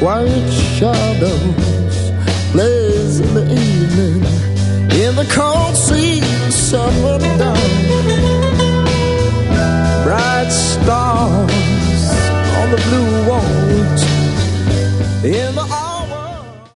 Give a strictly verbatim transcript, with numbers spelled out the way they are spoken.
white shadows blaze in the evening, in the cold sea summer dark.